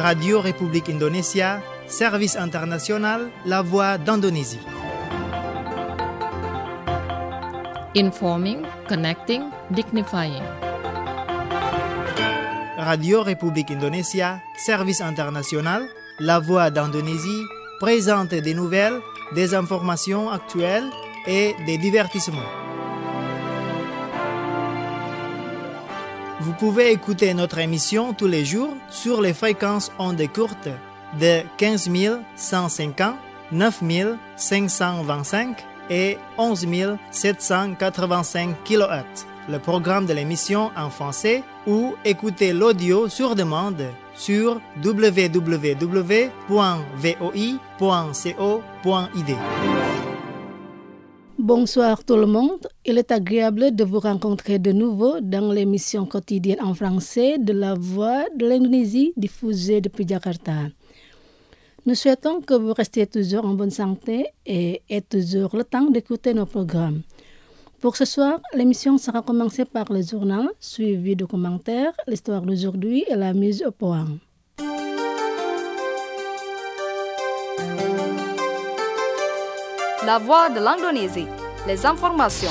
Radio République Indonésia, Service International, La Voix d'Indonésie. Informing, connecting, dignifying. Radio République Indonésia, Service International, La Voix d'Indonésie présente des nouvelles, des informations actuelles et des divertissements. Vous pouvez écouter notre émission tous les jours sur les fréquences ondes courtes de 15 150, 9 525 et 11 785 kHz. Le programme de l'émission en français ou écouter l'audio sur demande sur www.voi.co.id. Bonsoir tout le monde, il est agréable de vous rencontrer de nouveau dans l'émission quotidienne en français de La Voix de l'Indonésie diffusée depuis Jakarta. Nous souhaitons que vous restiez toujours en bonne santé et ayez toujours le temps d'écouter nos programmes. Pour ce soir, l'émission sera commencée par le journal, suivi de commentaires, l'histoire d'aujourd'hui et la mise au point. La Voix de l'Indonésie, les informations.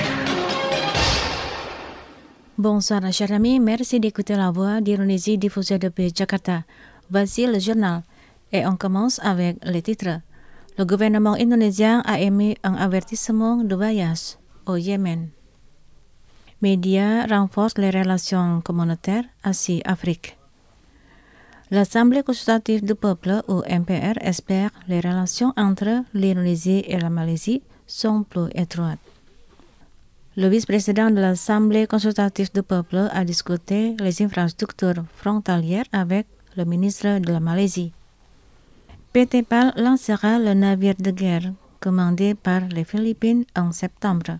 Bonsoir chers amis, merci d'écouter La Voix d'Indonésie diffusée depuis Jakarta. Voici le journal et on commence avec les titres. Le gouvernement indonésien a émis un avertissement de voyage au Yémen. Médias renforcent les relations communautaires Asie-Afrique. L'Assemblée consultative du peuple, ou MPR, espère les relations entre l'Indonésie et la Malaisie sont plus étroites. Le vice-président de l'Assemblée consultative du peuple a discuté les infrastructures frontalières avec le ministre de la Malaisie. PT PAL lancera le navire de guerre commandé par les Philippines en septembre.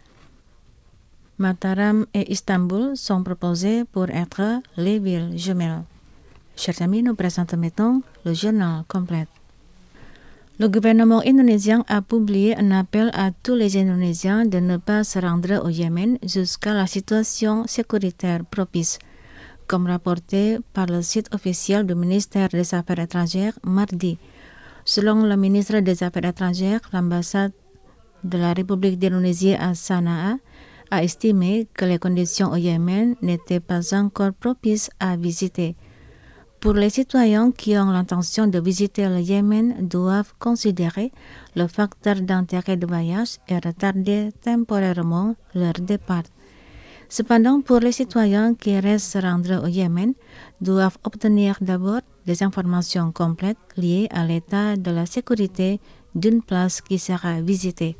Mataram et Istanbul sont proposés pour être les villes jumelles. Chers amis, nous présentons maintenant le journal complet. Le gouvernement indonésien a publié un appel à tous les Indonésiens de ne pas se rendre au Yémen jusqu'à la situation sécuritaire propice, comme rapporté par le site officiel du ministère des Affaires étrangères mardi. Selon le ministre des Affaires étrangères, l'ambassade de la République d'Indonésie à Sanaa a estimé que les conditions au Yémen n'étaient pas encore propices à visiter. Pour les citoyens qui ont l'intention de visiter le Yémen doivent considérer le facteur d'intérêt de voyage et retarder temporairement leur départ. Cependant, pour les citoyens qui restent se rendre au Yémen, doivent obtenir d'abord des informations complètes liées à l'état de la sécurité d'une place qui sera visitée.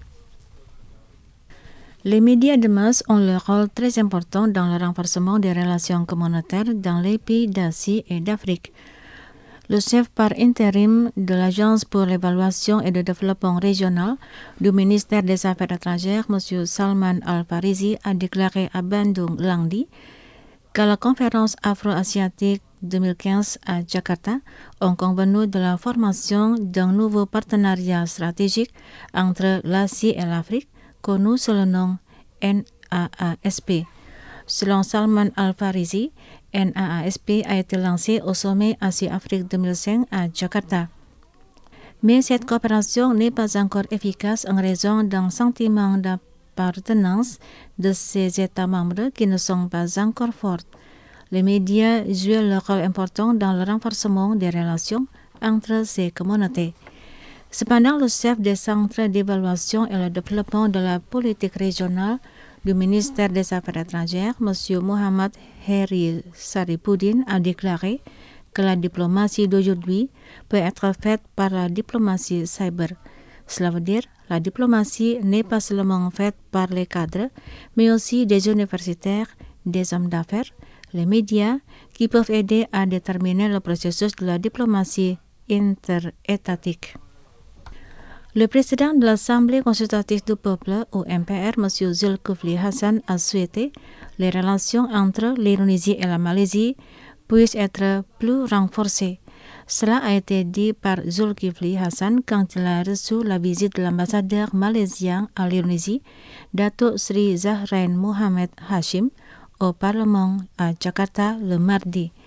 Les médias de masse ont leur rôle très important dans le renforcement des relations communautaires dans les pays d'Asie et d'Afrique. Le chef par intérim de l'Agence pour l'évaluation et le développement régional du ministère des Affaires étrangères, M. Salman Al-Farisi, a déclaré à Bandung lundi que la conférence afro-asiatique 2015 à Jakarta ont convenu de la formation d'un nouveau partenariat stratégique entre l'Asie et l'Afrique, connu sous le nom NAASP. Selon Salman Al-Farisi, NAASP a été lancé au sommet Asie-Afrique 2005 à Jakarta. Mais cette coopération n'est pas encore efficace en raison d'un sentiment d'appartenance de ces États membres qui ne sont pas encore forts. Les médias jouent leur rôle important dans le renforcement des relations entre ces communautés. Cependant, le chef des centres d'évaluation et le développement de la politique régionale du ministère des Affaires étrangères, M. Muhammad Heri Saripudin, a déclaré que la diplomatie d'aujourd'hui peut être faite par la diplomatie cyber. Cela veut dire la diplomatie n'est pas seulement faite par les cadres, mais aussi des universitaires, des hommes d'affaires, les médias, qui peuvent aider à déterminer le processus de la diplomatie interétatique. Le président de l'Assemblée consultative du peuple, ou MPR, M. Zulkifli Hasan, a souhaité les relations entre l'Indonésie et la Malaisie puissent être plus renforcées. Cela a été dit par Zulkifli Hasan quand il a reçu la visite de l'ambassadeur malaisien à l'Indonésie, Datuk Sri Zahrain Muhammad Hashim, au Parlement à Jakarta le mardi.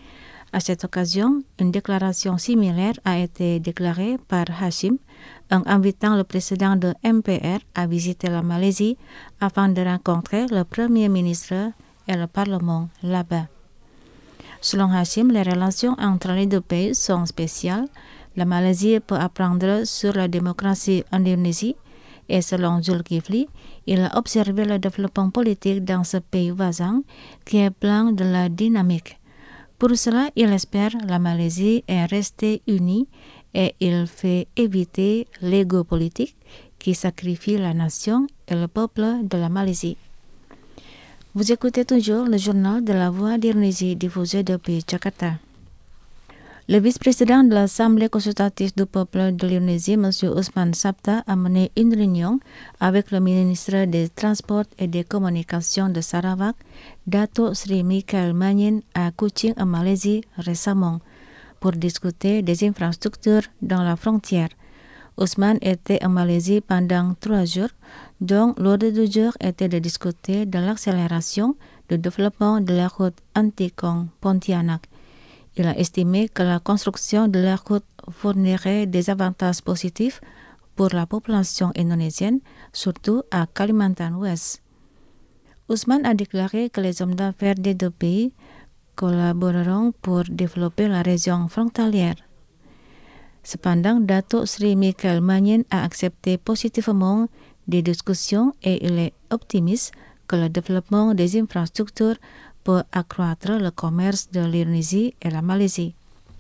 À cette occasion, une déclaration similaire a été déclarée par Hashim en invitant le président de MPR à visiter la Malaisie afin de rencontrer le Premier ministre et le Parlement là-bas. Selon Hashim, les relations entre les deux pays sont spéciales. La Malaisie peut apprendre sur la démocratie en Indonésie et selon Zulkifli, il a observé le développement politique dans ce pays voisin qui est plein de la dynamique. Pour cela, il espère la Malaisie est restée unie et il fait éviter l'ego politique qui sacrifie la nation et le peuple de la Malaisie. Vous écoutez toujours le journal de la Voix d'Indonésie diffusé depuis Jakarta. Le vice-président de l'Assemblée consultative du peuple de l'Indonésie, M. Usman Sabta, a mené une réunion avec le ministre des Transports et des Communications de Sarawak, Dato Sri Michael Manyin, à Kuching, en Malaisie, récemment, pour discuter des infrastructures dans la frontière. Usman était en Malaisie pendant 3 jours, dont l'ordre du jour était de discuter de l'accélération du développement de la route Antikong-Pontianak. Il a estimé que la construction de la route fournirait des avantages positifs pour la population indonésienne, surtout à Kalimantan Ouest. Usman a déclaré que les hommes d'affaires des deux pays collaboreront pour développer la région frontalière. Cependant, Dato Sri Michael Manyin a accepté positivement des discussions et il est optimiste que le développement des infrastructures peut accroître le commerce de l'Indonésie et la Malaisie.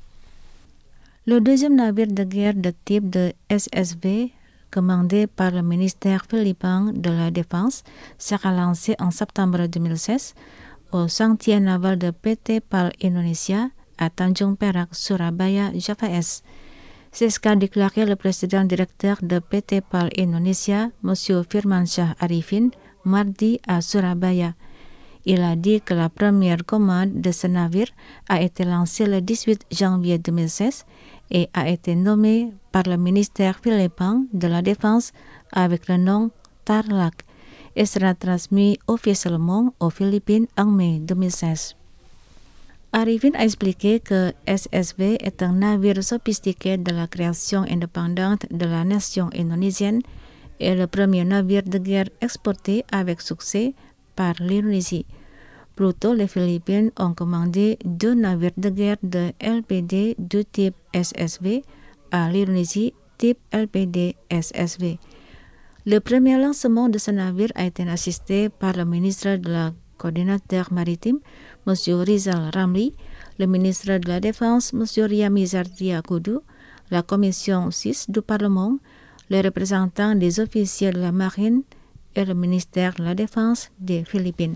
Le deuxième navire de guerre de type de SSV, commandé par le ministère philippin de la Défense, sera lancé en septembre 2016 au chantier naval de PT PAL Indonesia à Tanjung Perak, Surabaya, Java Est. C'est ce qu'a déclaré le président directeur de PT PAL Indonesia, M. Firmansyah Arifin, mardi à Surabaya. Il a dit que la première commande de ce navire a été lancée le 18 janvier 2016 et a été nommée par le ministère philippin de la Défense avec le nom Tarlac et sera transmis officiellement aux Philippines en mai 2016. Arifin a expliqué que SSV est un navire sophistiqué de la création indépendante de la nation indonésienne et le premier navire de guerre exporté avec succès par l'Indonésie. Plus tôt, les Philippines ont commandé 2 navires de guerre de LPD du type SSV à l'Indonésie type LPD SSV. Le premier lancement de ce navire a été assisté par le ministre de la coordinateur maritime, M. Rizal Ramli, le ministre de la Défense, M. Riamizar Triakudu, la commission 6 du Parlement, les représentants des officiers de la marine et le ministère de la Défense des Philippines.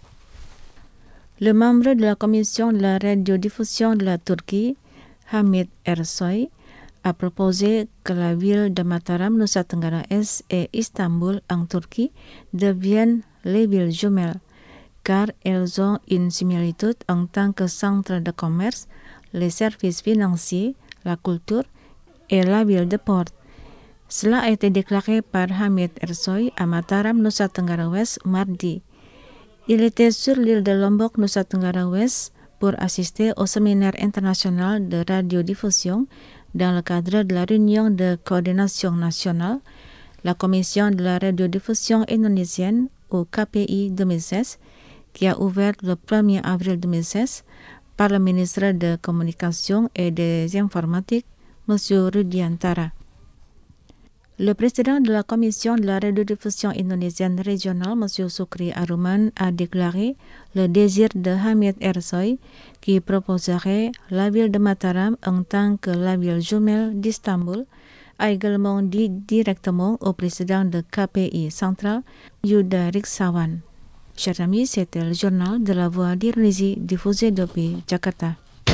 Le membre de la commission de la radiodiffusion de la Turquie, Hamid Ersoy, a proposé que la ville de Mataram, Nusa Tenggara Est et Istanbul en Turquie deviennent les villes jumelles, car elles ont une similitude en tant que centre de commerce, les services financiers, la culture et la ville de port. Cela a été déclaré par Hamid Ersoy à Mataram, Nusa Tenggara Ouest, mardi. Il était sur l'île de Lombok, Nusa Tenggara Ouest, pour assister au séminaire international de radiodiffusion dans le cadre de la réunion de coordination nationale, la commission de la radiodiffusion indonésienne au KPI 2016, qui a ouvert le 1er avril 2016 par le ministre de Communication et des Informatiques, M. Rudiantara. Le président de la commission de la radiodiffusion indonésienne régionale, M. Sukri Aruman, a déclaré le désir de Hamid Ersoy qui proposerait la ville de Mataram en tant que la ville jumelle d'Istanbul, a également dit directement au président de KPI central, Yuda Riksawan. Chers amis, c'était le journal de la Voix d'Indonésie diffusé depuis Jakarta.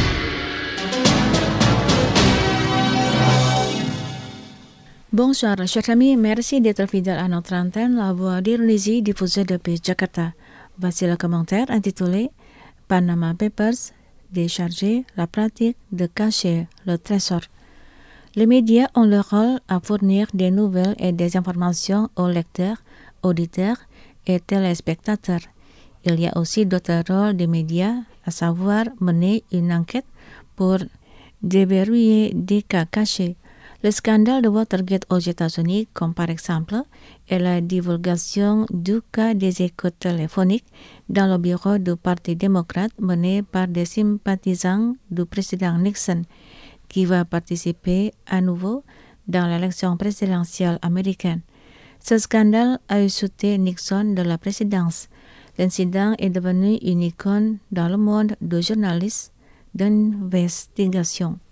Bonsoir, chers amis, merci d'être fidèles à notre antenne, la Voix d'Indonésie diffusée depuis Jakarta. Voici le commentaire intitulé Panama Papers, décharger la pratique de cacher le trésor. Les médias ont leur rôle à fournir des nouvelles et des informations aux lecteurs, auditeurs et téléspectateurs. Il y a aussi d'autres rôles des médias, à savoir mener une enquête pour déverrouiller des cas cachés. Le scandale de Watergate aux États-Unis, comme par exemple, est la divulgation du cas des écoutes téléphoniques dans le bureau du Parti démocrate mené par des sympathisants du président Nixon, qui va participer à nouveau dans l'élection présidentielle américaine. Ce scandale a insulté Nixon de la présidence. L'incident est devenu une icône dans le monde du journalisme d'investigation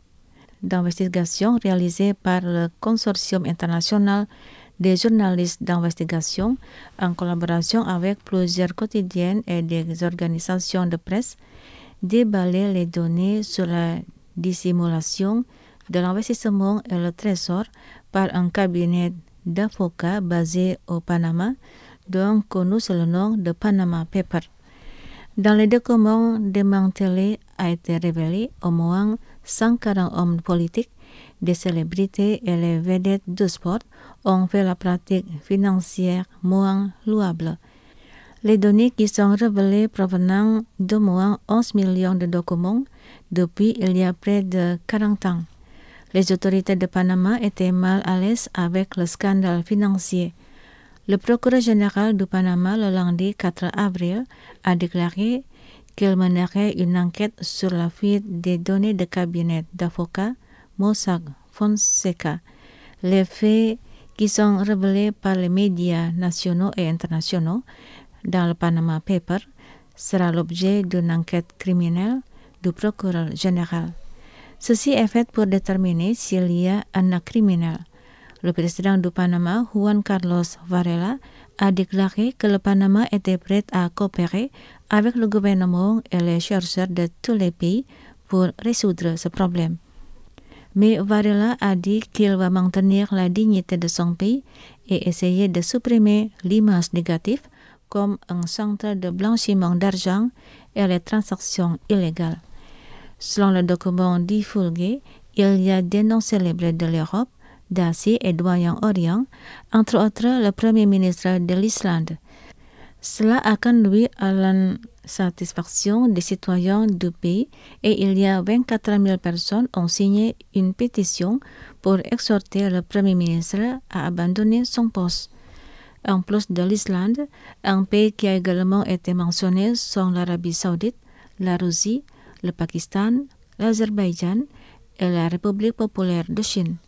réalisée par le Consortium international des journalistes d'investigation en collaboration avec plusieurs quotidiennes et des organisations de presse, déballer les données sur la dissimulation de l'investissement et le trésor par un cabinet d'avocats basé au Panama, dont connu sous le nom de Panama Papers. Dans les documents démantelés a été révélé au moins 140 hommes politiques, des célébrités et les vedettes du sport ont fait la pratique financière moins louable. Les données qui sont révélées provenant d'au moins 11 millions de documents depuis il y a près de 40 ans. Les autorités de Panama étaient mal à l'aise avec le scandale financier. Le procureur général du Panama, le lundi 4 avril, a déclaré qu'il mènerait une enquête sur la fuite des données de cabinet d'avocats Mossack Fonseca. Les faits qui sont révélés par les médias nationaux et internationaux dans le Panama Papers sera l'objet d'une enquête criminelle du procureur général. Ceci est fait pour déterminer s'il y a un acte criminel. Le président du Panama, Juan Carlos Varela, a déclaré que le Panama était prêt à coopérer avec le gouvernement et les chercheurs de tous les pays pour résoudre ce problème. Mais Varela a dit qu'il va maintenir la dignité de son pays et essayer de supprimer l'image négative comme un centre de blanchiment d'argent et les transactions illégales. Selon le document divulgué, il y a des noms célèbres de l'Europe, d'Asie et du Moyen-Orient, entre autres le Premier ministre de l'Islande. Cela a conduit à l'insatisfaction des citoyens du pays et il y a 24 000 personnes ont signé une pétition pour exhorter le Premier ministre à abandonner son poste. En plus de l'Islande, un pays qui a également été mentionné sont l'Arabie saoudite, la Russie, le Pakistan, l'Azerbaïdjan et la République populaire de Chine.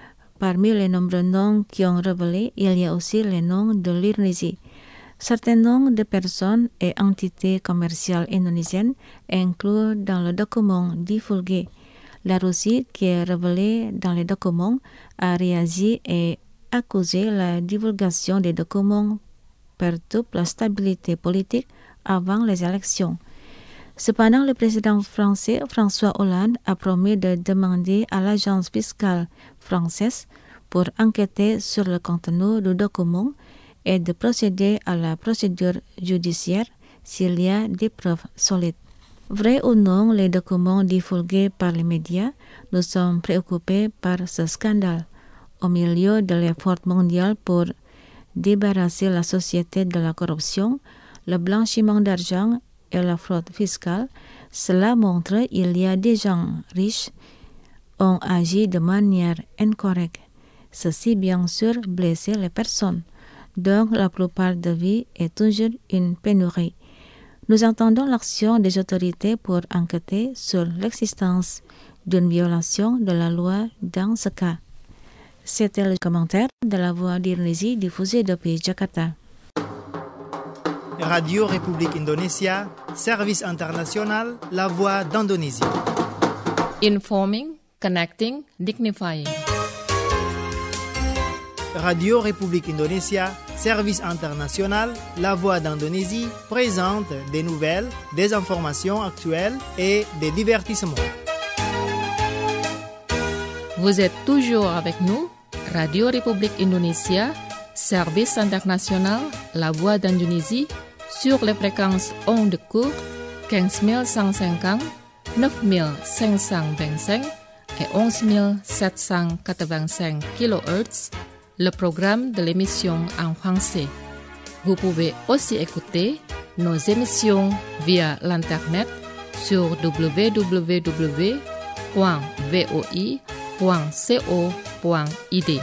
Parmi les nombreux noms qui ont révélé, il y a aussi les noms de l'Indonésie. Certains noms de personnes et entités commerciales indonésiennes inclus dans le document divulgué. La Russie, qui est révélée dans les documents, a réagi et accusé la divulgation des documents perturbe la stabilité politique avant les élections. Cependant, le président français François Hollande a promis de demander à l'agence fiscale française pour enquêter sur le contenu du document et de procéder à la procédure judiciaire s'il y a des preuves solides. Vrai ou non les documents divulgués par les médias, nous sommes préoccupés par ce scandale. Au milieu de l'effort mondial pour débarrasser la société de la corruption, le blanchiment d'argent et la fraude fiscale, cela montre qu'il y a des gens riches ont agi de manière incorrecte. Ceci, bien sûr, blessait les personnes. Donc, la plupart des vies est toujours une pénurie. Nous attendons l'action des autorités pour enquêter sur l'existence d'une violation de la loi dans ce cas. C'était le commentaire de la Voix d'Indonésie diffusé depuis Jakarta. Radio République Indonésia, service international, la Voix d'Indonésie. Informing, connecting, dignifying. Radio République Indonésia, service international, la Voix d'Indonésie, présente des nouvelles, des informations actuelles et des divertissements. Vous êtes toujours avec nous, Radio République Indonésia, service international, la Voix d'Indonésie, sur les fréquences ondes courtes 15150, 9525 et 11785 kHz, le programme de l'émission en français. Vous pouvez aussi écouter nos émissions via l'Internet sur www.voi.co.id.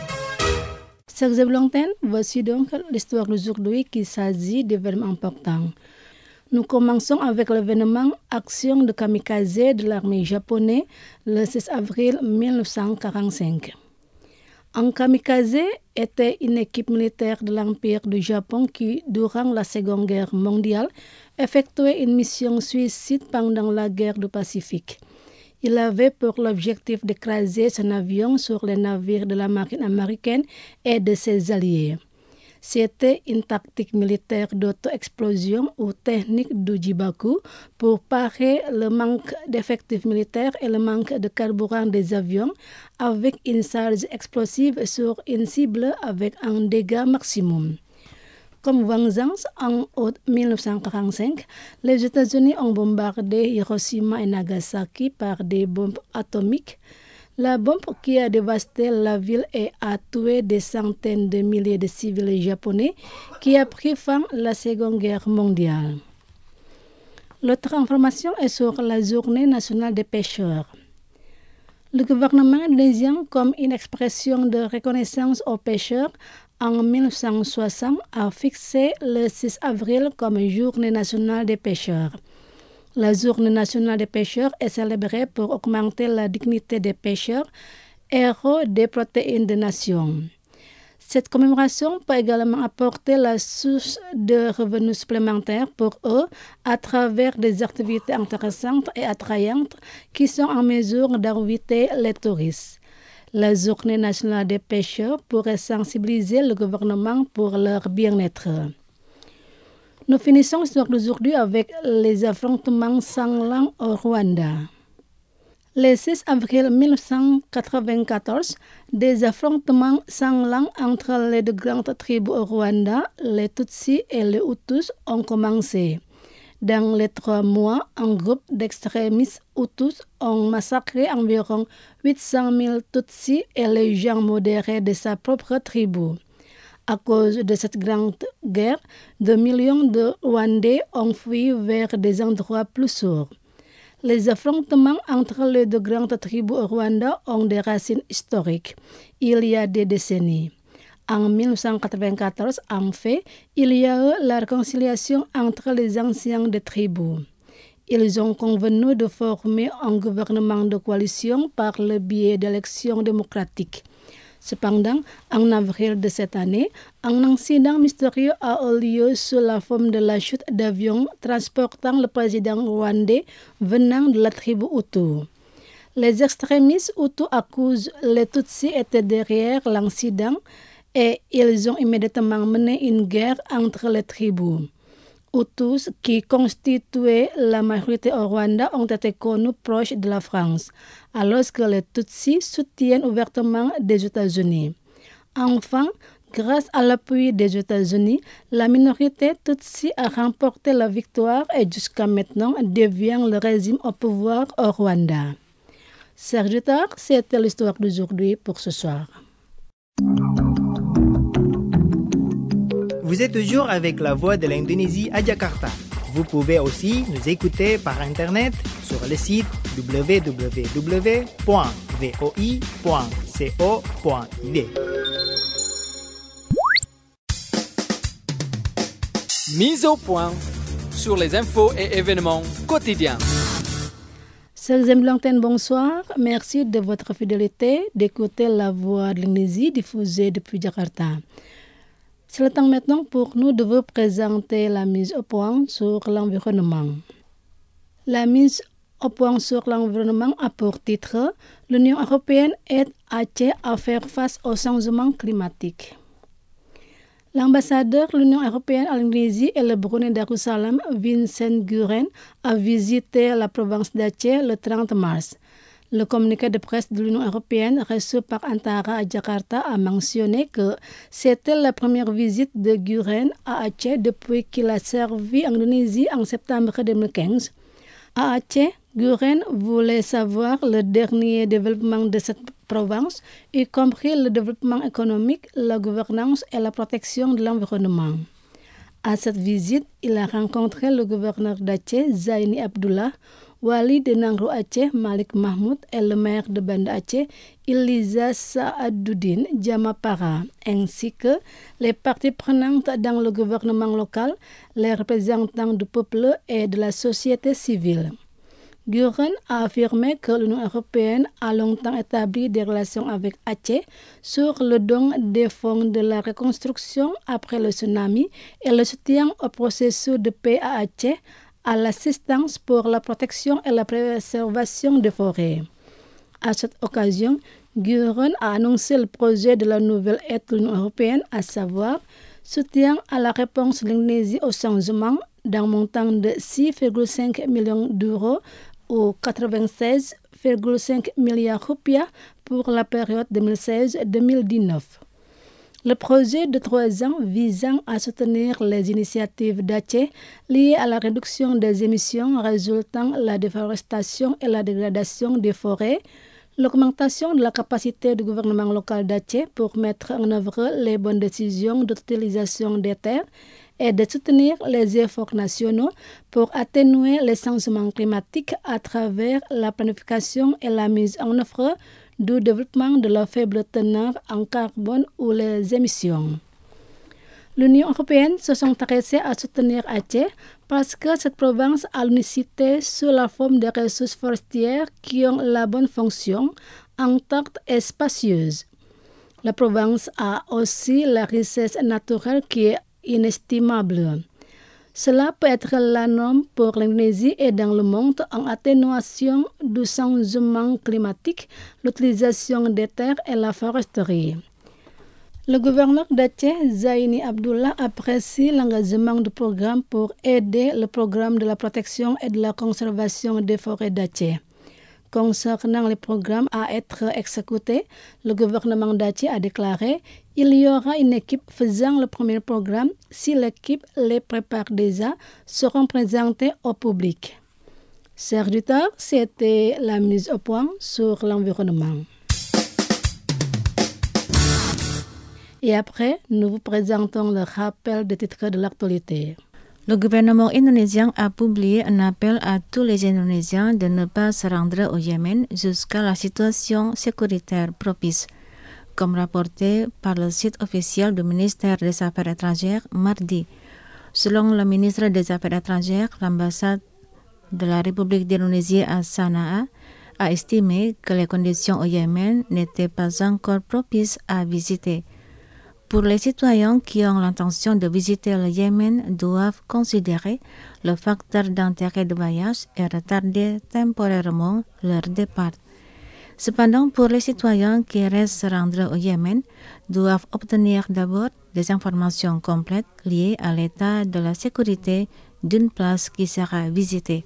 Chers Blanten, voici donc l'histoire d'aujourd'hui qui s'agit d'événements importants. Nous commençons avec l'événement Action de kamikaze de l'armée japonaise le 6 avril 1945. Un kamikaze était une équipe militaire de l'Empire du Japon qui, durant la Seconde Guerre mondiale, effectuait une mission suicide pendant la guerre du Pacifique. Il avait pour l'objectif d'écraser son avion sur les navires de la marine américaine et de ses alliés. C'était une tactique militaire d'auto-explosion ou technique du jibaku pour parer le manque d'effectifs militaires et le manque de carburant des avions avec une charge explosive sur une cible avec un dégât maximum. Comme vengeance, en août 1945, les États-Unis ont bombardé Hiroshima et Nagasaki par des bombes atomiques. La bombe qui a dévasté la ville et a tué des centaines de milliers de civils japonais qui a pris fin à la Seconde Guerre mondiale. L'autre information est sur la Journée nationale des pêcheurs. Le gouvernement indonésien, comme une expression de reconnaissance aux pêcheurs, en 1960 a fixé le 6 avril comme Journée nationale des pêcheurs. La Journée nationale des pêcheurs est célébrée pour augmenter la dignité des pêcheurs, héros des protéines des nations. Cette commémoration peut également apporter la source de revenus supplémentaires pour eux à travers des activités intéressantes et attrayantes qui sont en mesure d'inviter les touristes. La Journée nationale des pêcheurs pourrait sensibiliser le gouvernement pour leur bien-être. Nous finissons l'histoire d'aujourd'hui avec les affrontements sanglants au Rwanda. Le 6 avril 1994, des affrontements sanglants entre les deux grandes tribus au Rwanda, les Tutsis et les Hutus, ont commencé. Dans les 3 mois, un groupe d'extrémistes Hutus ont massacré environ 800 000 Tutsis et les gens modérés de sa propre tribu. À cause de cette grande guerre, des millions de Rwandais ont fui vers des endroits plus sûrs. Les affrontements entre les deux grandes tribus au Rwanda ont des racines historiques, il y a des décennies. En 1994, en fait, il y a eu la réconciliation entre les anciens des tribus. Ils ont convenu de former un gouvernement de coalition par le biais d'élections démocratiques. Cependant, en avril de cette année, un incident mystérieux a eu lieu sous la forme de la chute d'avion transportant le président rwandais venant de la tribu Hutu. Les extrémistes Hutus accusent les Tutsis étaient derrière l'incident et ils ont immédiatement mené une guerre entre les tribus. Hutus, qui constituaient la majorité au Rwanda, ont été connus proches de la France, alors que les Tutsis soutiennent ouvertement des États-Unis. Enfin, grâce à l'appui des États-Unis, la minorité Tutsi a remporté la victoire et jusqu'à maintenant devient le régime au pouvoir au Rwanda. Chers auditeurs, c'était l'histoire d'aujourd'hui pour ce soir. Vous êtes toujours avec la voix de l'Indonésie à Jakarta. Vous pouvez aussi nous écouter par Internet sur le site www.voi.co.id. Mise au point sur les infos et événements quotidiens. Chers Blanten, bonsoir. Merci de votre fidélité d'écouter la voix de l'Indonésie diffusée depuis Jakarta. C'est le temps maintenant pour nous de vous présenter la mise au point sur l'environnement. La mise au point sur l'environnement a pour titre « L'Union européenne aide Aceh à faire face au changement climatique ». L'ambassadeur de l'Union européenne à l'Indonésie et le Brunei Darussalam, Vincent Guren, a visité la province d'Aceh le 30 mars. Le communiqué de presse de l'Union européenne reçu par Antara à Jakarta a mentionné que c'était la première visite de Guren à Aceh depuis qu'il a servi en Indonésie en septembre 2015. À Aceh, Guren voulait savoir le dernier développement de cette province, y compris le développement économique, la gouvernance et la protection de l'environnement. À cette visite, il a rencontré le gouverneur d'Aceh, Zaini Abdullah, Wali de Nangro Aceh, Malik Mahmoud, et le maire de Banda Aceh, Iliza Saaduddin Jamapara, ainsi que les parties prenantes dans le gouvernement local, les représentants du peuple et de la société civile. Guren a affirmé que l'Union européenne a longtemps établi des relations avec Aceh sur le don des fonds de la reconstruction après le tsunami et le soutien au processus de paix à Aceh, à l'assistance pour la protection et la préservation des forêts. À cette occasion, Guren a annoncé le projet de la nouvelle aide de l'Union européenne, à savoir soutien à la réponse de l'Indonésie au changement d'un montant de 6,5 millions d'euros ou 96,5 milliards rupiah pour la période 2016-2019. Le projet de 3 ans visant à soutenir les initiatives d'Aceh liées à la réduction des émissions résultant de la déforestation et la dégradation des forêts, l'augmentation de la capacité du gouvernement local d'Aceh pour mettre en œuvre les bonnes décisions d'utilisation des terres et de soutenir les efforts nationaux pour atténuer les changements climatiques à travers la planification et la mise en œuvre du développement de la faible teneur en carbone ou les émissions. L'Union européenne se sont intéressées à soutenir Aceh parce que cette province a l'unicité sous la forme des ressources forestières qui ont la bonne fonction, intacte et spacieuse. La province a aussi la richesse naturelle qui est inestimable. Cela peut être la norme pour l'Indonésie et dans le monde en atténuation du changement climatique, l'utilisation des terres et la foresterie. Le gouverneur d'Aceh, Zaini Abdullah, apprécie l'engagement du programme pour aider le programme de la protection et de la conservation des forêts d'Aceh. Concernant les programmes à être exécutés, le gouvernement d'Aceh a déclaré qu'il y aura une équipe faisant le premier programme. Si l'équipe les prépare déjà, seront présentés au public. Chers auditeurs, c'était la mise au point sur l'environnement. Et après, nous vous présentons le rappel des titres de l'actualité. Le gouvernement indonésien a publié un appel à tous les Indonésiens de ne pas se rendre au Yémen jusqu'à la situation sécuritaire propice, comme rapporté par le site officiel du ministère des Affaires étrangères mardi. Selon le ministre des Affaires étrangères, l'ambassade de la République d'Indonésie à Sanaa a estimé que les conditions au Yémen n'étaient pas encore propices à visiter. Pour les citoyens qui ont l'intention de visiter le Yémen doivent considérer le facteur d'intérêt de voyage et retarder temporairement leur départ. Cependant, pour les citoyens qui restent se rendre au Yémen, doivent obtenir d'abord des informations complètes liées à l'état de la sécurité d'une place qui sera visitée.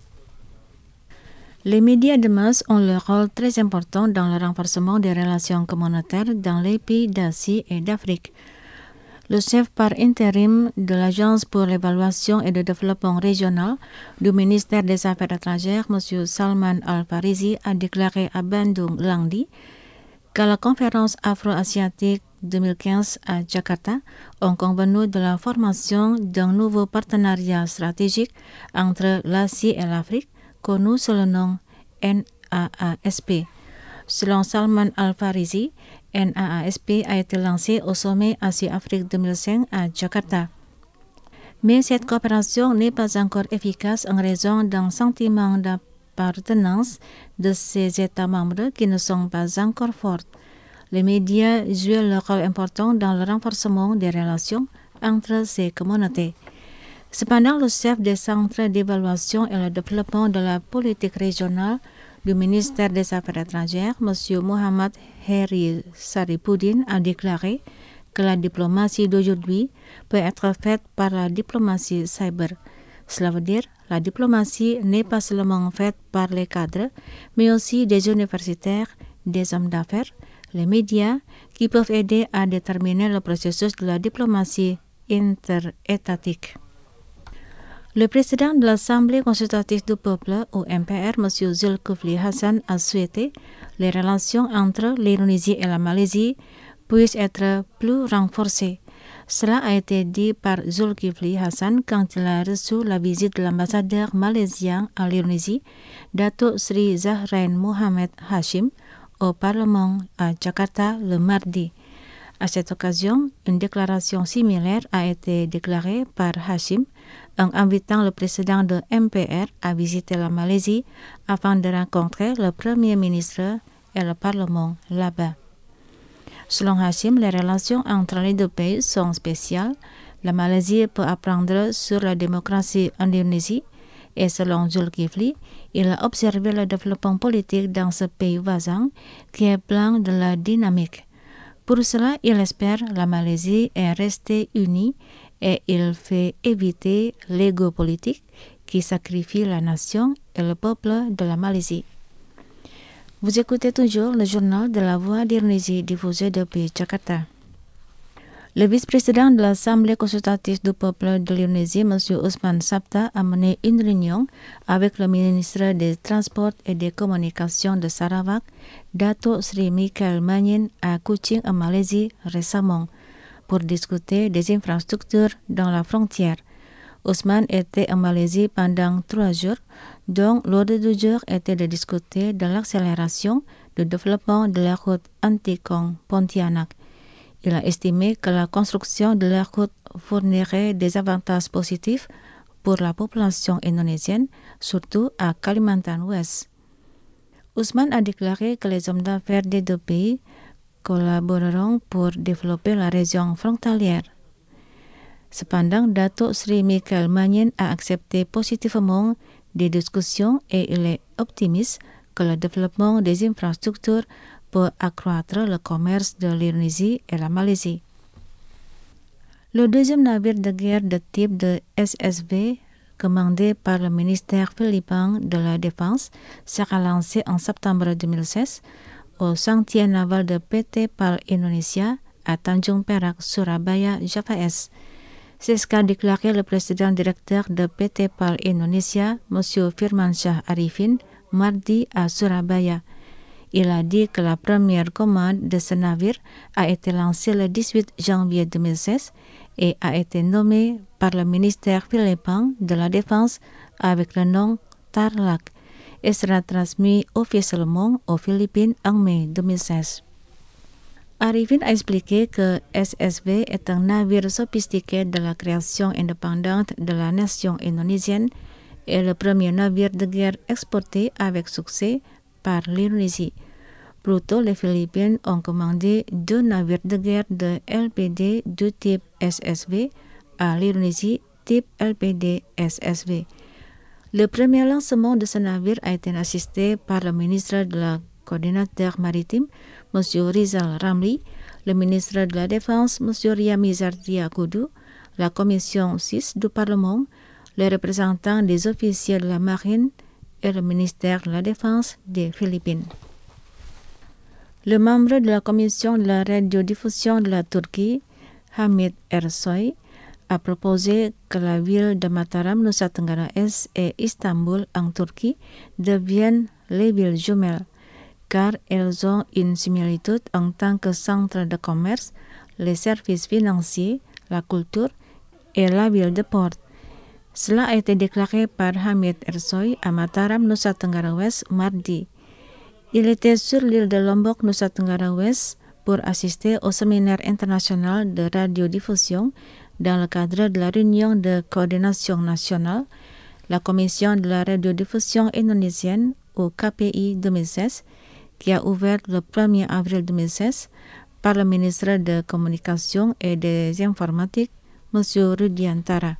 Les médias de masse ont leur rôle très important dans le renforcement des relations communautaires dans les pays d'Asie et d'Afrique. Le chef par intérim de l'Agence pour l'évaluation et le développement régional du ministère des Affaires étrangères, M. Salman Al-Farisi, a déclaré à Bandung lundi qu'à la conférence afro-asiatique 2015 à Jakarta, ont convenu de la formation d'un nouveau partenariat stratégique entre l'Asie et l'Afrique, connu sous le nom NAASP. Selon Salman Al-Farisi, NAASP a été lancé au sommet Asie-Afrique 2005 à Jakarta. Mais cette coopération n'est pas encore efficace en raison d'un sentiment d'appartenance de ces États membres qui ne sont pas encore forts. Les médias jouent leur rôle important dans le renforcement des relations entre ces communautés. Cependant, le chef des centres d'évaluation et le développement de la politique régionale du ministère des Affaires étrangères, M. Muhammad Heri Saripudin, a déclaré que la diplomatie d'aujourd'hui peut être faite par la diplomatie cyber. Cela veut dire la diplomatie n'est pas seulement faite par les cadres, mais aussi des universitaires, des hommes d'affaires, les médias, qui peuvent aider à déterminer le processus de la diplomatie interétatique. Le président de l'Assemblée consultative du peuple, ou MPR, M. Zulkifli Hasan, a souhaité les relations entre l'Indonésie et la Malaisie puissent être plus renforcées. Cela a été dit par Zulkifli Hassan quand il a reçu la visite de l'ambassadeur malaisien à l'Indonésie, Dato Sri Zahrain Mohamed Hashim, au Parlement à Jakarta le mardi. À cette occasion, une déclaration similaire a été déclarée par Hashim en invitant le président de MPR à visiter la Malaisie afin de rencontrer le Premier ministre et le Parlement là-bas. Selon Hashim, les relations entre les deux pays sont spéciales. La Malaisie peut apprendre sur la démocratie en Indonésie et selon Zulkifli, il a observé le développement politique dans ce pays voisin qui est plein de la dynamique. Pour cela, il espère la Malaisie est restée unie et il fait éviter l'ego politique qui sacrifie la nation et le peuple de la Malaisie. Vous écoutez toujours le journal de la Voix d'Indonésie diffusé depuis Jakarta. Le vice-président de l'Assemblée consultative du peuple de l'Indonésie, M. Usman Sabta, a mené une réunion avec le ministre des Transports et des Communications de Sarawak, Dato Sri Michael Manyin, à Kuching, en Malaisie, récemment, pour discuter des infrastructures dans la frontière. Usman était en Malaisie pendant 3 jours, dont l'ordre du jour était de discuter de l'accélération du développement de la route Antikong-Pontianak. Il a estimé que la construction de la route fournirait des avantages positifs pour la population indonésienne, surtout à Kalimantan Ouest. Usman a déclaré que les hommes d'affaires des deux pays collaboreront pour développer la région frontalière. Cependant, Dato Sri Michael Manyin a accepté positivement des discussions et il est optimiste que le développement des infrastructures peut accroître le commerce de l'Indonésie et la Malaisie. Le deuxième navire de guerre de type de SSV, commandé par le ministère philippin de la Défense, sera lancé en septembre 2016 au chantier naval de PT PAL Indonesia à Tanjung Perak, Surabaya, Java Est. C'est ce qu'a déclaré le président directeur de PT PAL Indonesia, M. Firmansyah Arifin, mardi à Surabaya. Il a dit que la première commande de ce navire a été lancée le 18 janvier 2016 et a été nommée par le ministère philippin de la Défense avec le nom Tarlac et sera transmis officiellement aux Philippines en mai 2016. Arifin a expliqué que SSV est un navire sophistiqué de la création indépendante de la nation indonésienne et le premier navire de guerre exporté avec succès par l'Indonésie. Plus tôt, les Philippines ont commandé 2 navires de guerre de LPD du type SSV à l'Indonésie type LPD SSV. Le premier lancement de ce navire a été assisté par le ministre de la coordinateur maritime, M. Rizal Ramli, le ministre de la Défense, M. Riamizar Triakudu, la commission 6 du Parlement, les représentants des officiers de la marine et le ministère de la Défense des Philippines. Le membre de la commission de la radiodiffusion de la Turquie, Hamid Ersoy, a proposé que la ville de Mataram, Nusa Tenggara Est et Istanbul en Turquie deviennent les villes jumelles, car elles ont une similitude en tant que centre de commerce, les services financiers, la culture et la ville de port. Cela a été déclaré par Hamid Ersoy à Mataram, Nusa Tenggara Ouest, mardi. Il était sur l'île de Lombok, Nusa Tenggara Ouest, pour assister au séminaire international de radiodiffusion dans le cadre de la réunion de coordination nationale, la commission de la radiodiffusion indonésienne au KPI 2016, qui a ouvert le 1er avril 2016 par le ministre de Communication et des Informatiques, M. Rudiantara.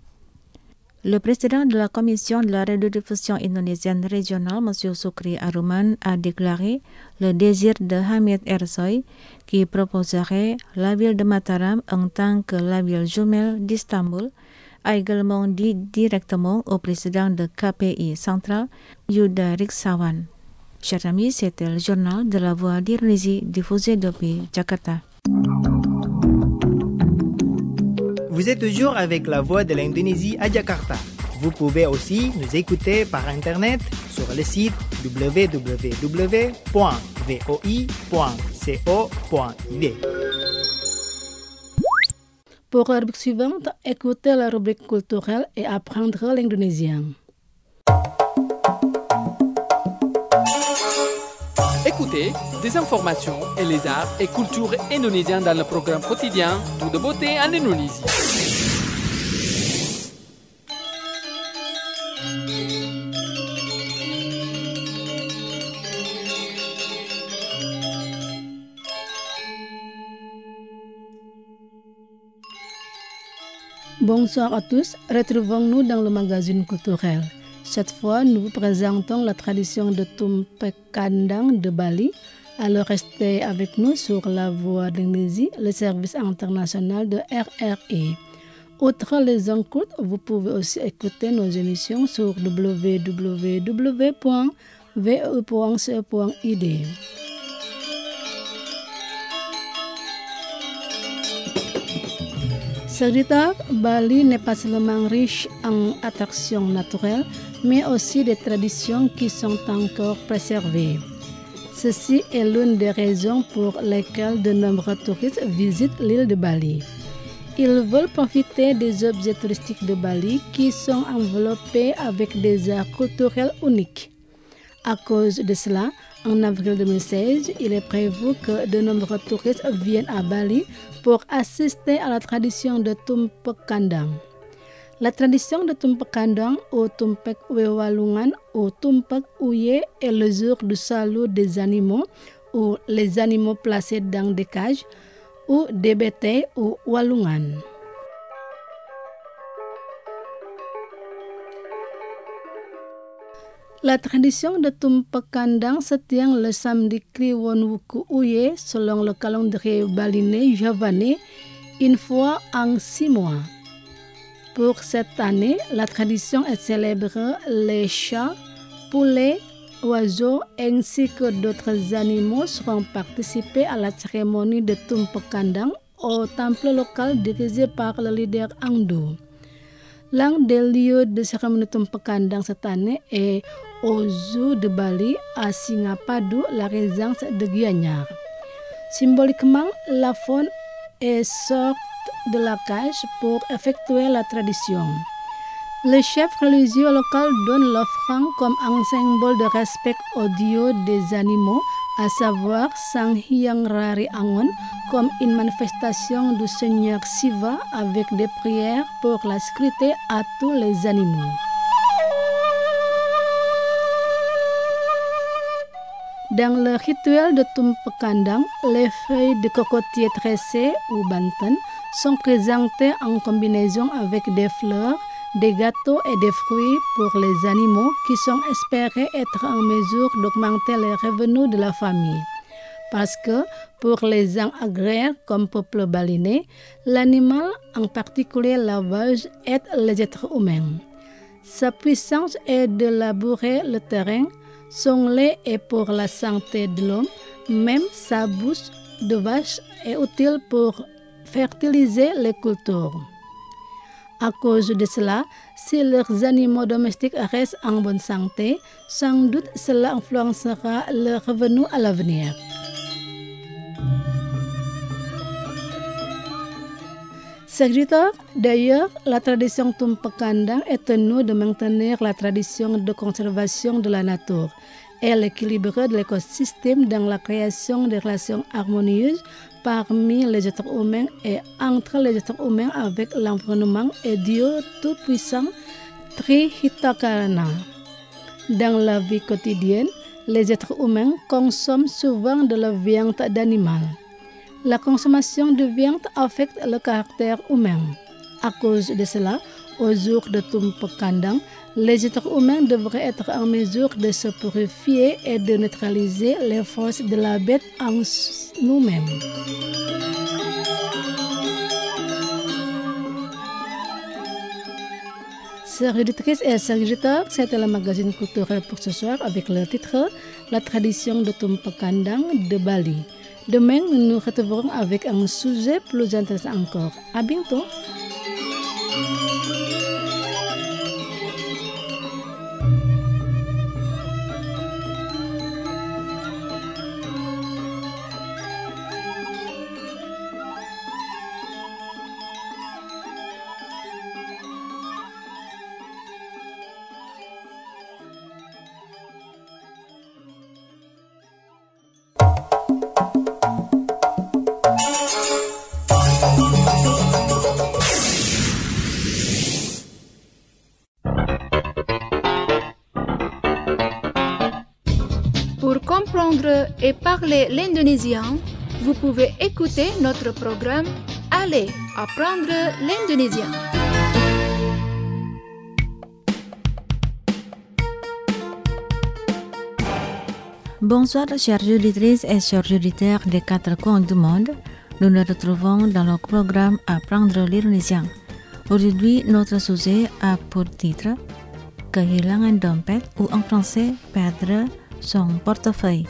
Le président de la commission de la radiodiffusion indonésienne régionale, M. Sukri Aruman, a déclaré le désir de Hamid Ersoy qui proposerait la ville de Mataram en tant que la ville jumelle d'Istanbul, a également dit directement au président de KPI central, Yuda Riksawan. Chers amis, c'était le journal de la Voix d'Indonésie diffusé depuis Jakarta. Vous êtes toujours avec la Voix de l'Indonésie à Jakarta. Vous pouvez aussi nous écouter par Internet sur le site www.voi.co.id. Pour la rubrique suivante, écoutez la rubrique culturelle et apprendre l'indonésien. Écoutez des informations et les arts et cultures indonésiens dans le programme quotidien Tout de beauté en Indonésie. Bonsoir à tous, retrouvons-nous dans le magazine culturel. Cette fois, nous vous présentons la tradition de Tumpek Kandang de Bali. Alors restez avec nous sur la Voix d'Indonésie, le service international de RRI. Outre les ondes courtes, vous pouvez aussi écouter nos émissions sur www.ve.ce.id. Cerita, Bali n'est pas seulement riche en attractions naturelles, mais aussi des traditions qui sont encore préservées. Ceci est l'une des raisons pour lesquelles de nombreux touristes visitent l'île de Bali. Ils veulent profiter des objets touristiques de Bali qui sont enveloppés avec des arts culturels uniques. À cause de cela, en avril 2016, il est prévu que de nombreux touristes viennent à Bali pour assister à la tradition de Tumpek Kandang. La tradition de Tumpek Kandang ou Tumpek Wewalungan ou Tumpek Uye est le jour du salut des animaux ou les animaux placés dans des cages ou des bétails ou walungan. La tradition de Tumpek Kandang se tient le samedi Kliwon Wuku Uye selon le calendrier balinais javanais, une fois en 6 mois. Pour cette année, la tradition est célébrer les chats, poulets, oiseaux ainsi que d'autres animaux seront participés à la cérémonie de Tumpek Kandang au temple local dirigé par le leader Angdo. L'un des lieux de cérémonie Tumpek Kandang cette année est au zoo de Bali à Singapadu, la résidence de Gianyar. Symboliquement, la faune est sortie de la cage pour effectuer la tradition. Le chef religieux local donne l'offrande comme un symbole de respect au dieu des animaux, à savoir Sang Hyang Rari Angon, comme une manifestation du Seigneur Shiva avec des prières pour la sécurité à tous les animaux. Dans le rituel de Tumpek Kandang, les feuilles de cocotier tressées ou banten sont présentées en combinaison avec des fleurs, des gâteaux et des fruits pour les animaux qui sont espérés être en mesure d'augmenter les revenus de la famille. Parce que pour les gens agraires comme peuple balinais, l'animal, en particulier la vache, aide les êtres humains. Sa puissance est de labourer le terrain. Son lait est pour la santé de l'homme, même sa bouche de vache est utile pour fertiliser les cultures. À cause de cela, si leurs animaux domestiques restent en bonne santé, sans doute cela influencera leurs revenus à l'avenir. Serviteur, d'ailleurs, la tradition Tumpek Kandang est tenue de maintenir la tradition de conservation de la nature et l'équilibre de l'écosystème dans la création de relations harmonieuses parmi les êtres humains et entre les êtres humains avec l'environnement et Dieu Tout-Puissant Trihitakarana. Dans la vie quotidienne, les êtres humains consomment souvent de la viande d'animal. La consommation de viande affecte le caractère humain. À cause de cela, au jour de Tumpek Kandang, les êtres humains devraient être en mesure de se purifier et de neutraliser les forces de la bête en nous-mêmes. Chers auditrices et chers auditeurs, c'était le magazine culturel pour ce soir avec le titre « La tradition de Tumpek Kandang de Bali ». Demain, nous nous retrouverons avec un sujet plus intéressant encore. À bientôt. comprendre et parler l'indonésien, vous pouvez écouter notre programme Allez apprendre l'indonésien. Bonsoir chers auditrices et chers auditeurs des quatre coins du monde. Nous nous retrouvons dans le programme Apprendre l'Indonésien. Aujourd'hui, notre sujet a pour titre Kehilangan dompet ou en français perdre son portefeuille.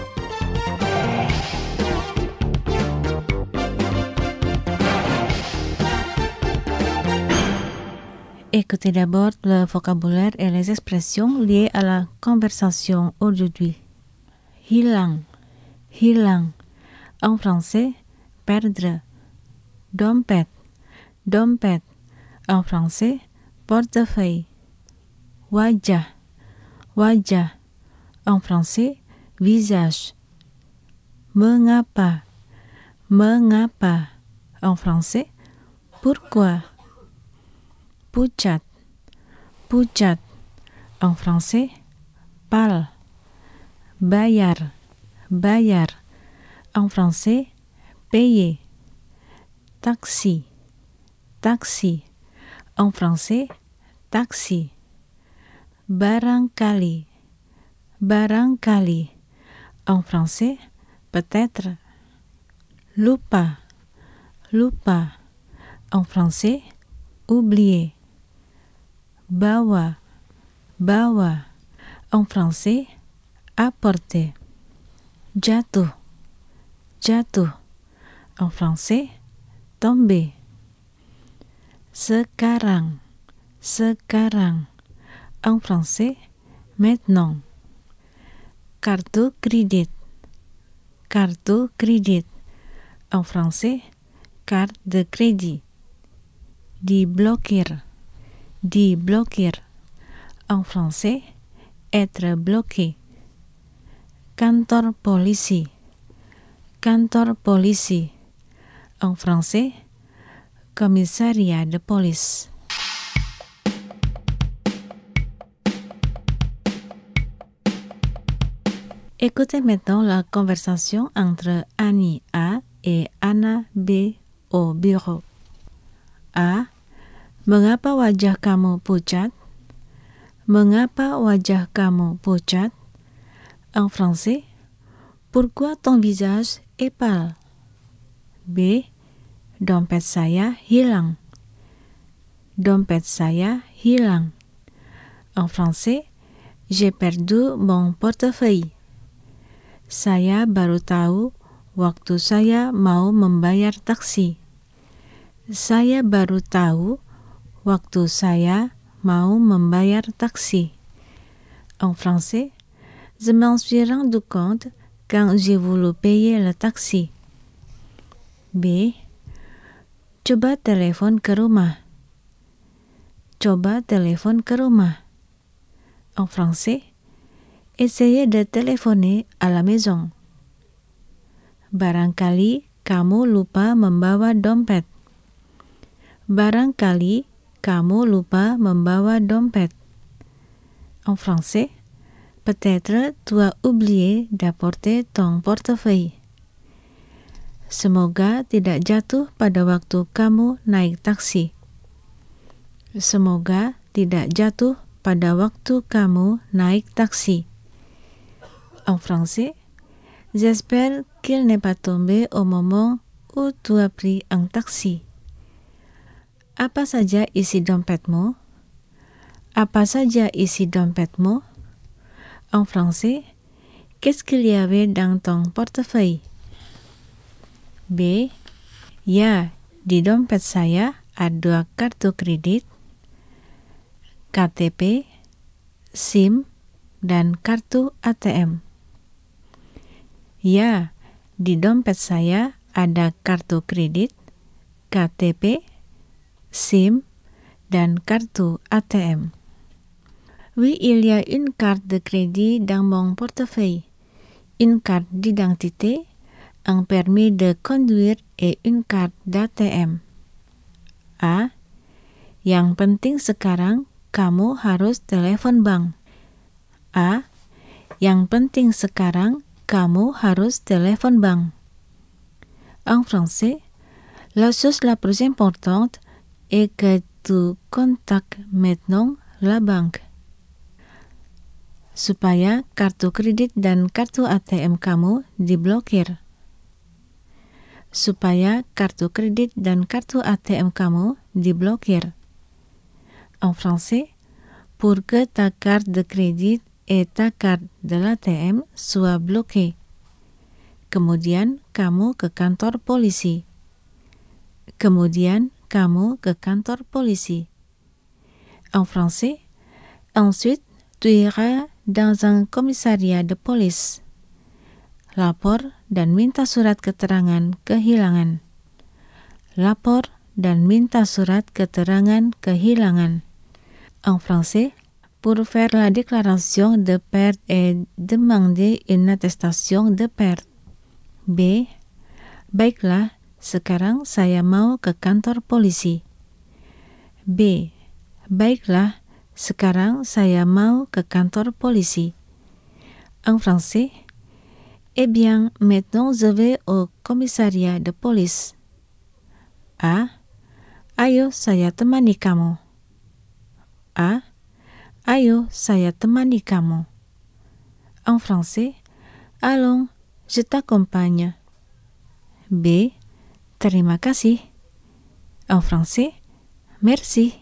Écoutez d'abord le vocabulaire et les expressions liées à la conversation aujourd'hui. Hilang, hilang. En français, perdre. Dompet, dompet. En français, portefeuille. Wajah, wajah. En français, visage. Mengapa, mengapa. En français, pourquoi. Pucat, pucat. En français, pal. Bayar, bayar. En français, payer. Taxi, taxi. En français, taxi. Barangkali, barangkali. En français, peut-être. Lupa, lupa. En français, oublier. Bawa, bawa. En français, apporter. Jatuh, jatuh. En français, tomber. Sekarang, sekarang. En français, maintenant. Kartu kredit, kartu kredit. En français, carte de crédit. Diblokir, diblokir. En français, être bloqué. Kantor polisi, kantor polisi. En français, commissariat de police. Écoutez maintenant la conversation entre Annie A et Anna B au bureau. A. Mengapa wajah kamu pucat? Mengapa wajah kamu pucat? En français, pourquoi ton visage est pâle? B. Dompet saya hilang. Dompet saya hilang. En français, j'ai perdu mon portefeuille. Saya baru tahu waktu saya mau membayar taksi. Saya baru tahu waktu saya mau membayar taksi. En français, je m'en suis rendu compte quand j'ai voulu payer le taxi. B. Coba telepon ke rumah. Coba telepon ke rumah. En français, essayez de téléphoner à la maison. Barangkali kamu lupa membawa dompet. Barangkali kamu lupa membawa dompet. En français, peut-être tu as oublié d'apporter ton portefeuille. Semoga tidak jatuh pada waktu kamu naik taksi. Semoga tidak jatuh pada waktu kamu naik taksi. En français, j'espère qu'il n'est pas tombé au moment où tu as pris un taxi. Apa saja isi dompetmu? Apa saja isi dompetmu? En français, qu'est-ce qu'il y avait dans ton portefeuille? B. Ya, di dompet saya ada kartu kredit, KTP, SIM, dan kartu ATM. Ya, di dompet saya ada kartu kredit, KTP, SIM, dan kartu ATM. Oui, il y a une carte de crédit dans mon portefeuille, une carte d'identité, un permis de conduire et une carte d'ATM. A. Yang penting sekarang kamu harus telepon bank. A. Yang penting sekarang, kamu harus telepon bank. En français, la chose la plus importante est que tu contactes maintenant la banque. Supaya kartu kredit dan kartu ATM kamu diblokir. Supaya kartu kredit dan kartu ATM kamu diblokir. En français, pour que ta carte de crédit et ta carte de l'ATM soient bloquées. Kemudian kamu ke kantor polisi. Kemudian kamu ke kantor polisi. En français, ensuite tu iras dans un commissariat de police. Lapor dan minta surat keterangan kehilangan. Lapor dan minta surat keterangan kehilangan. En français, pour faire la déclaration de perte et demander une attestation de perte. B. Baiklah, sekarang saya mau ke kantor polisi. B. Baiklah, sekarang saya mau ke kantor polisi. En français, eh bien, maintenant je vais au commissariat de police. A. Ayo, saya temani kamu. A. Ayo, saya temani kamu. En français, allons, je t'accompagne. B. Terima kasih. En français, merci.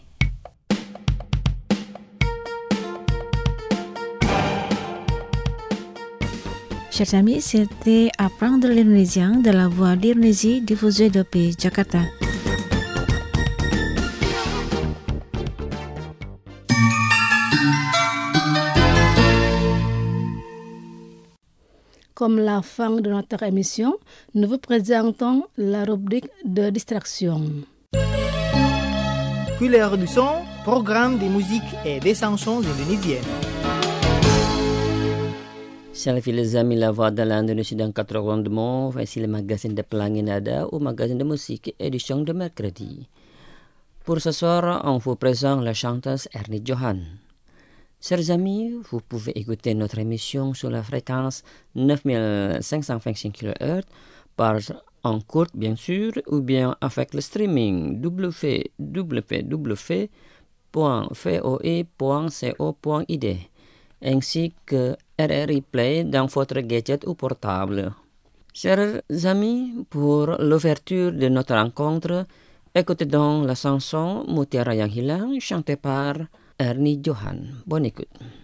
Chers amis, c'était Apprendre l'indonésien de la voix d'Indonésie diffusée depuis Jakarta. Comme la fin de notre émission, nous vous présentons la rubrique de distraction. Couleur du son, programme de musique et des chansons indonésiennes. Salut les amis, la voix de l'Indonésie dans 4 coins du monde. Voici le magazine de Pelangi Nada ou magazine de musique édition de mercredi. Pour ce soir, on vous présente la chanteuse Ernie Johan. Chers amis, vous pouvez écouter notre émission sur la fréquence 9525 kHz en courte bien sûr, ou bien avec le streaming www.voe.co.id ainsi que RRI Play dans votre gadget ou portable. Chers amis, pour l'ouverture de notre rencontre, écoutez donc la chanson Mutiara yang Hilang chantée par Ernie Johan. Bonne écoute.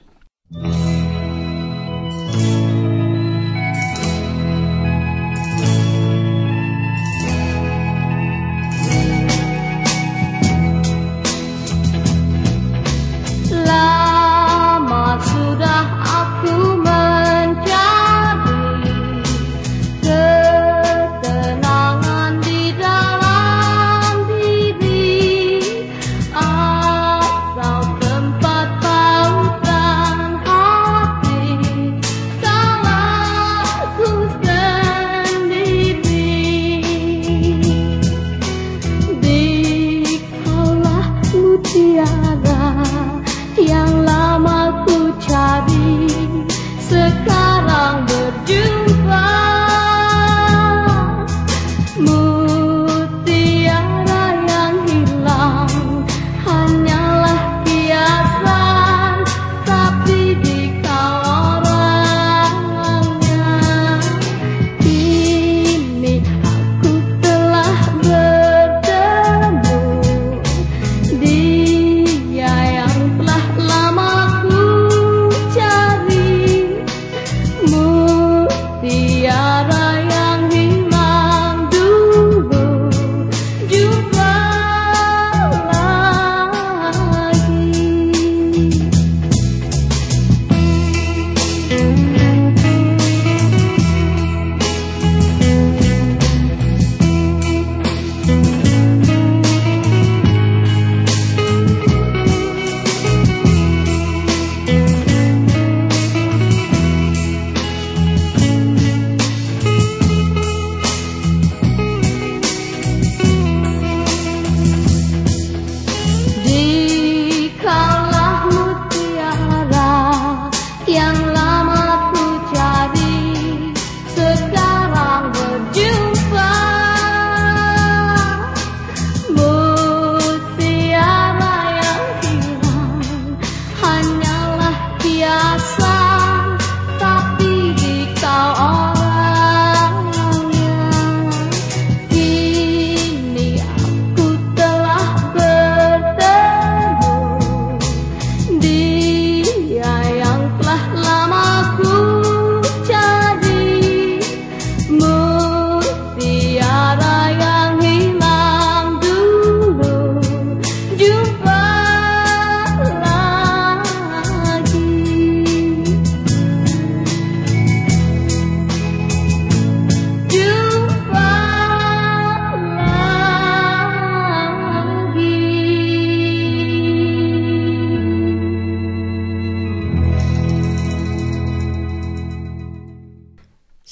Lama sudah aku mencari ketenangan di dalam diri atau tempat pausan hati.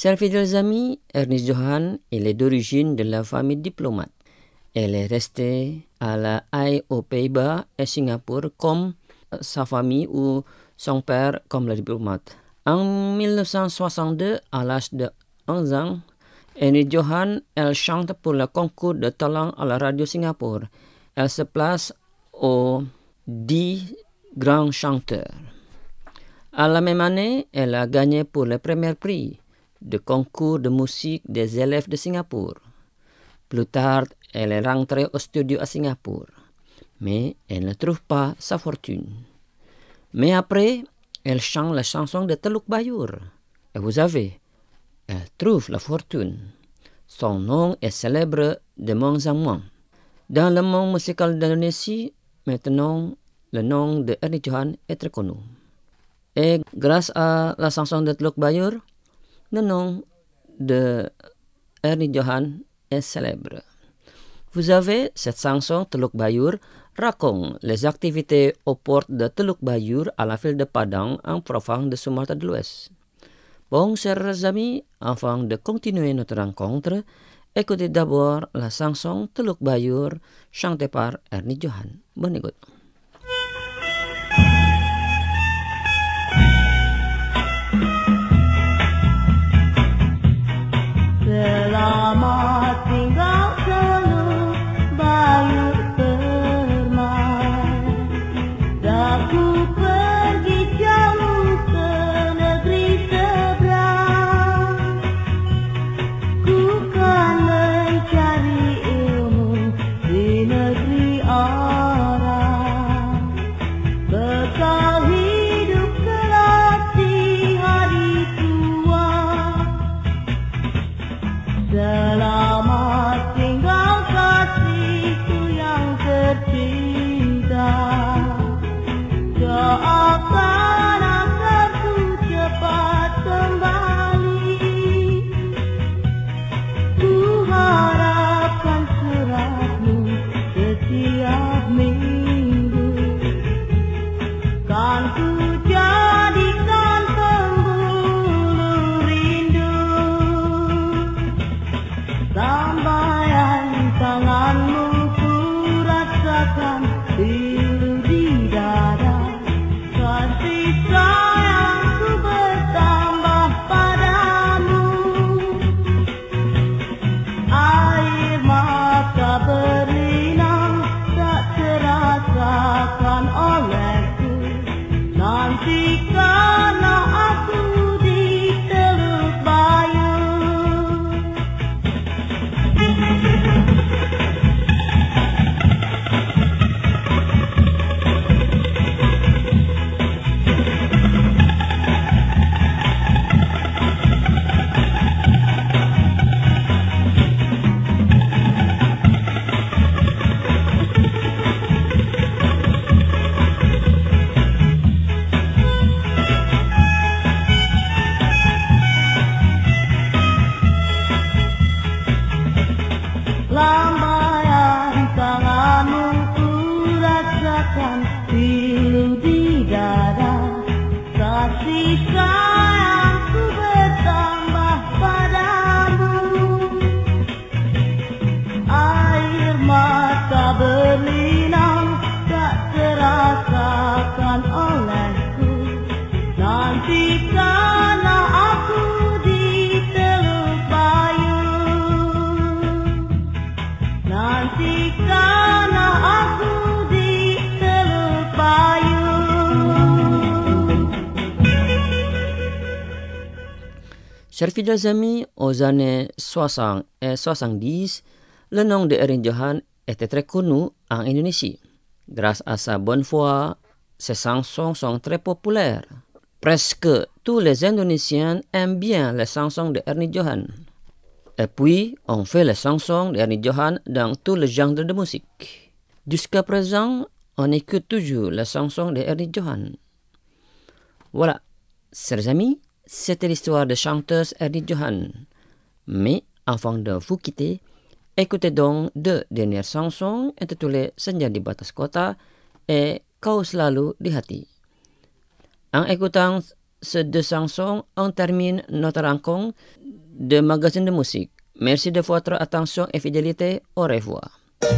Chers fidèles amis, Ernest Johan, il est d'origine de la famille diplomate. Elle est restée à La Haye aux Pays-Bas et Singapour comme sa famille ou son père comme le diplomate. En 1962, à l'âge de 11 ans, Ernest Johan, elle chante pour le concours de talent à la radio Singapour. Elle se place aux 10 grands chanteurs. À la même année, elle a gagné pour le premier prix de concours de musique des élèves de Singapour. Plus tard, elle est rentrée au studio à Singapour, mais elle ne trouve pas sa fortune. Mais après, elle chante la chanson de Teluk Bayur. Et vous savez, elle trouve la fortune. Son nom est célèbre de moins en moins. Dans le monde musical d'Indonésie, maintenant, le nom de Ernest Johan est très connu. Et grâce à la chanson de Teluk Bayur, le nom de Ernest Johan est célèbre. Vous savez, cette chanson Teluk Bayur raconte les activités aux portes de Teluk Bayur à la ville de Padang en province de Sumatra de l'Ouest. Bon, chers amis, avant de continuer notre rencontre, écoutez d'abord la chanson Teluk Bayur chantée par Ernest Johan. Bonne écoute. Selamat tinggal Teluk Bayur permai. Aku pergi jauh ke negeri seberang. Ku kan mencari ilmu di negeri orang. Bekal hidup kelak di hari tua. Selamat tinggal kasihku yang tercinta. Doakan agar ku cepat kembali. Ku harapkan suratmu setiap minggu. Kan ku jadikan pembuluh rindu. Lambaian tanganmu ku rasakan pilu di dada. Kasih sayangku bertambah padamu. Air mata berlinang tak terasakan olehku. Nantikanlah aku di Teluk Bayur. Lambaian tanganmu ku rasakan pilu di dada. Kasih sayangku bertambah padamu. Air mata berlinang tak terasakan olehku. Nantikanlah aku di Teluk Bayur. Nantikanlah aku di Teluk Bayur. Chers fidèles amis, aux années 60 et 70, le nom de Ernest Johan était très connu en Indonésie. Grâce à sa bonne foi, ses chansons sont très populaires. Presque tous les Indonésiens aiment bien les chansons de Ernest Johan. Et puis, on fait les chansons d'Ernest Johan dans tous les genres de musique. Jusqu'à présent, on écoute toujours les chansons d'Ernest Johan. Voilà, chers amis, c'était l'histoire de chanteuse Ernest Johan. Mais avant de vous quitter, écoutez donc deux dernières chansons intitulées Senja di Batas Kota et Kau Selalu di Hati. En écoutant ces deux chansons, on termine notre rencontre de magazine de musique. Merci de votre attention et fidélité. Au revoir.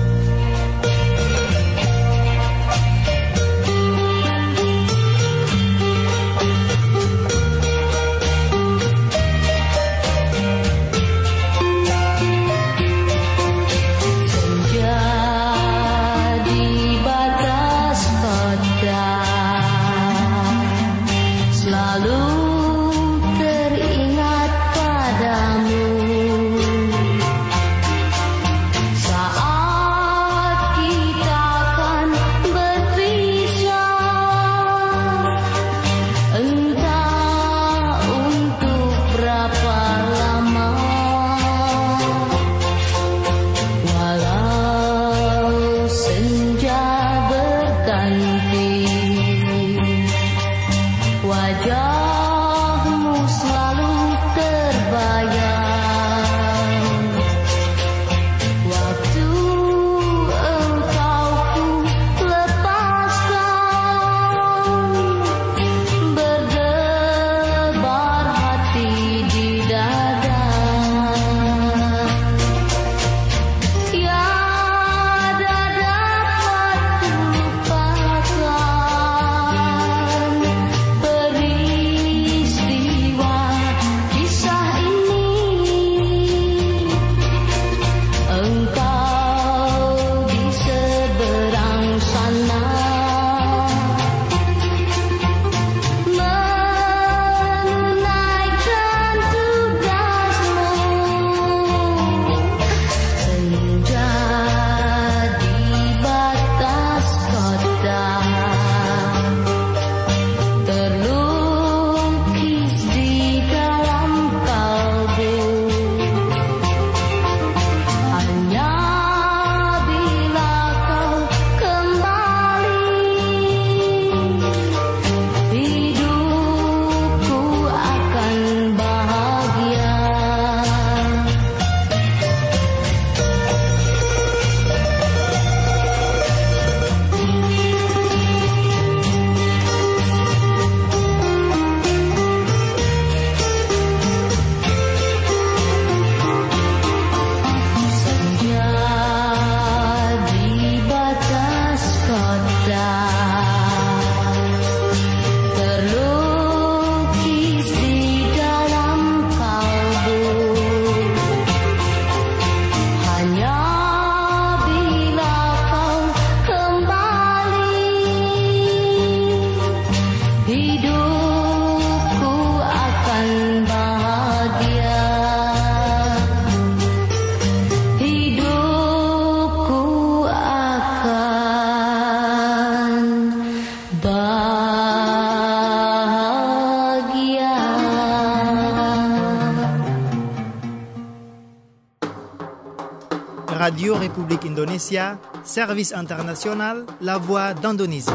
Radio Republik Indonesia, Service International, La Voix d'Indonésie.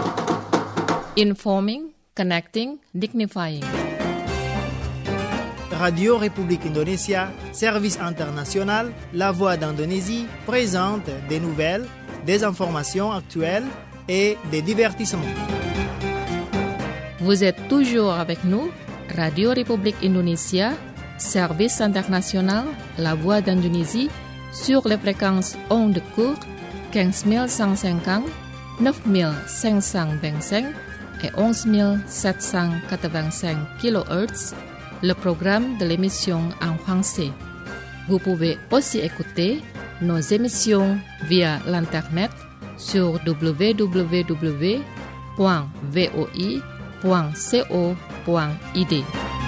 Informing, connecting, dignifying. Radio Republik Indonesia, Service International, La Voix d'Indonésie présente des nouvelles, des informations actuelles et des divertissements. Vous êtes toujours avec nous, Radio Republik Indonesia, Service International, La Voix d'Indonésie, sur les fréquences ondes courtes 15150, 9525 et 11785 kHz, le programme de l'émission en français. Vous pouvez aussi écouter nos émissions via l'internet sur www.voi.co.id.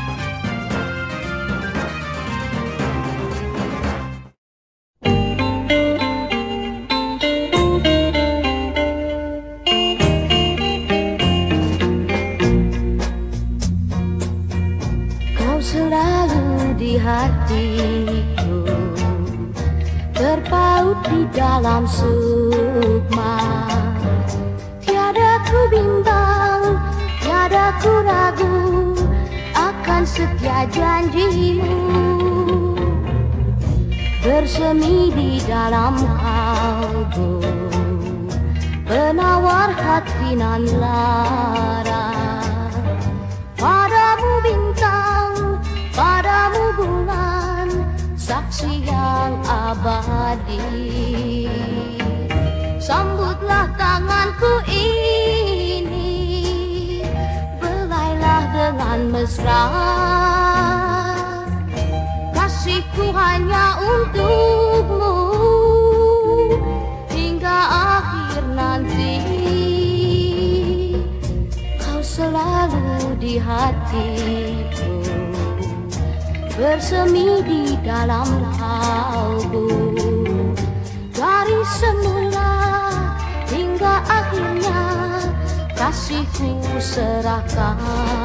Hatiku terpaut di dalam sukma, tiada ku bimbang, tiada ku ragu akan setia janjimu, bersemi di dalam kalbu, penawar hati nan lara, padamu hati. Sambutlah tanganku ini, belailah dengan mesra. Kasihku hanya untukmu hingga akhir nanti. Kau selalu di hatiku, bersemi di dalam kalbu. Dari semula hingga akhirnya kasihku serahkan.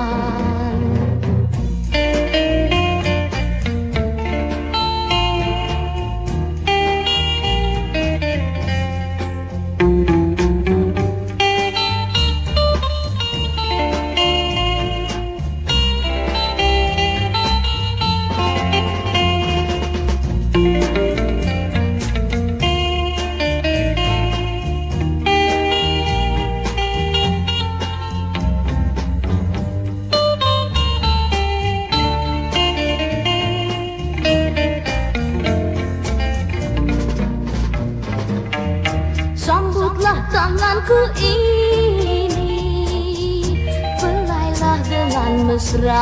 Tanganku ini, belailah dengan mesra.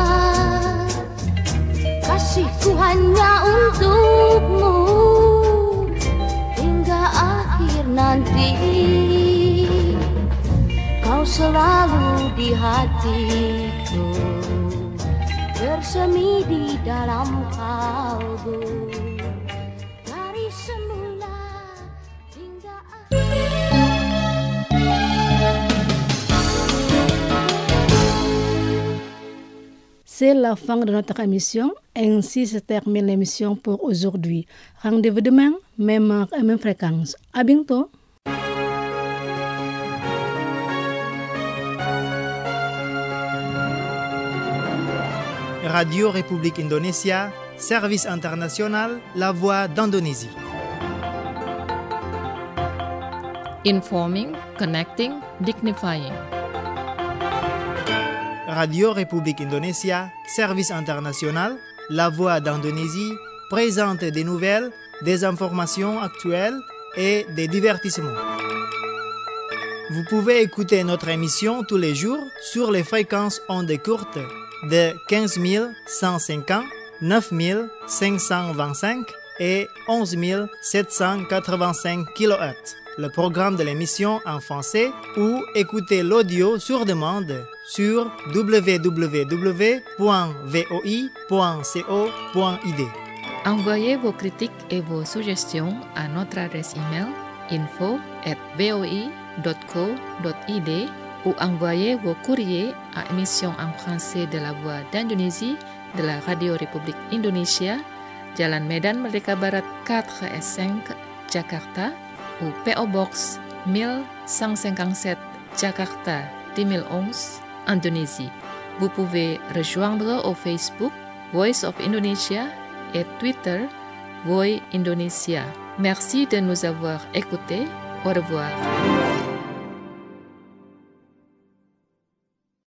Kasihku hanya untukmu hingga akhir nanti. Kau selalu di hatiku, bersemi di dalam kalbu. Dari semula hingga akhir. C'est la fin de notre émission. Ainsi se termine l'émission pour aujourd'hui. Rendez-vous demain, même heure et même fréquence. À bientôt. Radio République Indonésia, service international, la voix d'Indonésie. Informing, connecting, dignifying. Radio République Indonésia, service international, la voix d'Indonésie, présente des nouvelles, des informations actuelles et des divertissements. Vous pouvez écouter notre émission tous les jours sur les fréquences ondes courtes de 15 150, 9 525 et 11 785 kHz. Le programme de l'émission en français ou écouter l'audio sur demande sur www.voi.co.id. Envoyez vos critiques et vos suggestions à notre adresse email info@voi.co.id ou envoyez vos courriers à émission en français de la Voix d'Indonésie de la Radio République Indonésia, Jalan Medan Merdeka Barat 4S5, Jakarta, ou PO Box 1157 Jakarta 2011, Indonésie. Vous pouvez rejoindre au Facebook Voice of Indonesia et Twitter Voi Indonesia. Merci de nous avoir écoutés. Au revoir.